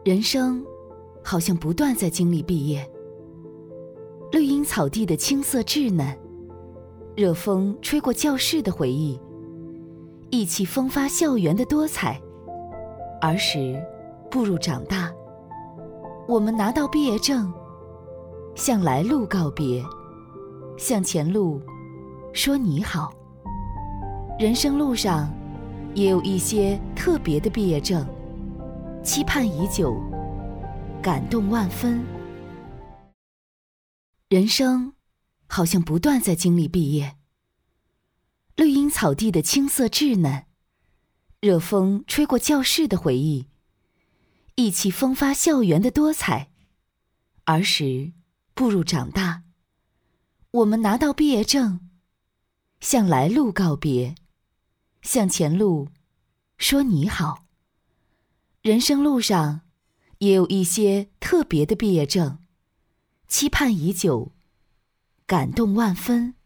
人生好像不断在经历毕业，绿荫草地的青涩稚嫩，热风吹过教室的回忆，意气风发校园的多彩。儿时步入长大，我们拿到毕业证，向来路告别，向前路说你好。人生路上也有一些特别的毕业证，期盼已久，感动万分。人生好像不断在经历毕业，绿荫草地的青涩稚嫩，热风吹过教室的回忆，意气风发校园的多彩。儿时步入长大，我们拿到毕业证，向来路告别，向前路说你好。人生路上也有一些特别的毕业证，期盼已久，感动万分。